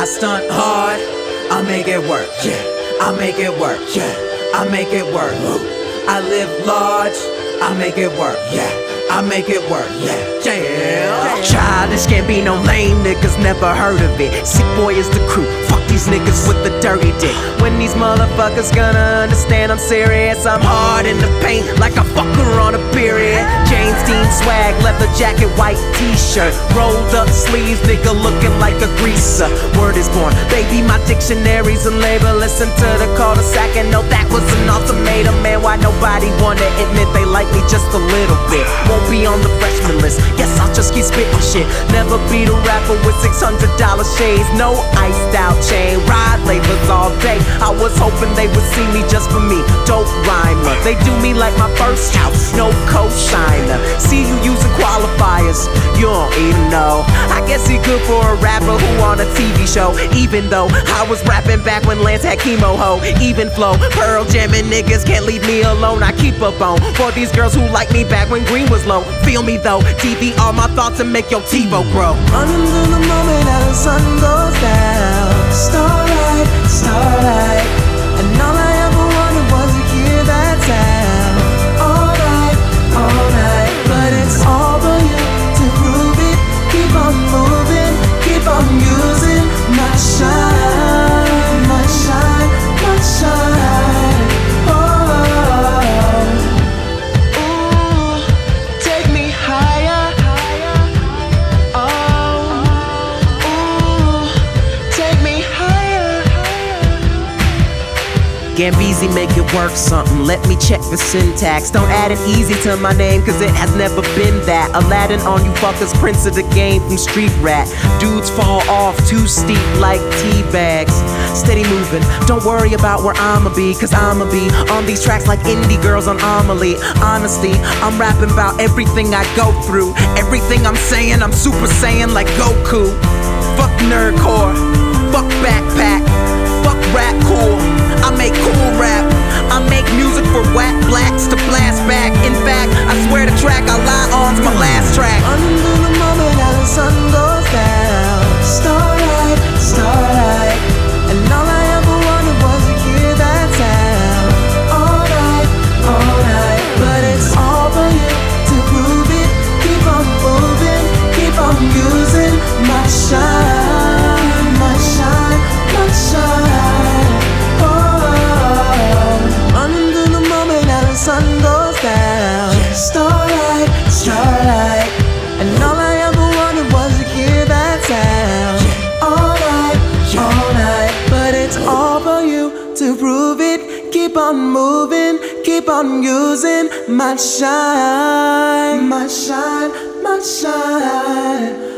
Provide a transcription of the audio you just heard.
stunt hard, I make it work, yeah. I make it work, yeah. I make it work. I live large, I make it work, yeah. I make it work, yeah. Childish can't be no lame niggas, never heard of it. Sick boy is the crew, fuck these niggas with the dirty dick. When these motherfuckers gonna understand I'm serious? I'm hard in the paint like a fucker on a period. James Dean swag, leather jacket, white t-shirt, rolled up sleeves, nigga looking like a greaser. Word is born, baby, my dictionary's a label. Listen to the cul-de-sac and know that was an ultimatum. Man, why nobody wanna admit they like me just a little bit? Won't be on the freshman list, guess I'll just keep spitting shit. Never be the rapper with $600 shades, no iced out chain, ride labels all day. I was hoping they would see me just for me, dope rhymer. They do me like my first house, no co-signer. See you using qualifiers, you don't even know. I guess he good for a rapper who on a TV show. Even though I was rapping back when Lance had chemo ho. Even flow, Pearl jamming niggas can't leave me alone. I keep up on for these girls who like me back when green was low. Feel me though, TV all my thoughts and make your TiVo grow. Running through the moment that the sun goes down. Starlight, starlight, and all I ever wanted was to hear that sound. All night, but it's all for you to prove it. Keep on moving, keep on using my shine, my shine, my shine. Oh, ooh, take me higher. Oh, ooh, take me higher. Gambizi make it work something, let me check the syntax. Don't add an easy to my name cause it has never been that. Aladdin on you fuckers, prince of the game from Street Rat. Dudes fall off too steep like tea bags. Steady moving, don't worry about where I'ma be, cause I'ma be on these tracks like indie girls on Amelie. Honestly, I'm rapping about everything I go through. Everything I'm saying, I'm super saiyan like Goku. Fuck nerdcore, fuck backpack, fuck rap cool. I make cool rap, I make music for whack blacks to blast back. In fact, I swear the track I lie on's my last track. Running through the moment that the sun goes down. Starlight, starlight, and all I ever wanted was to hear that sound. All night, but it's all for you to prove it. Keep on moving, keep on using my shine, my shine, my shine. Running through the moment that the sun goes down. Starlight, starlight, and all I ever wanted was to hear that sound. All night, but it's all for you to prove it. Keep on moving, keep on using my shine, my shine, my shine.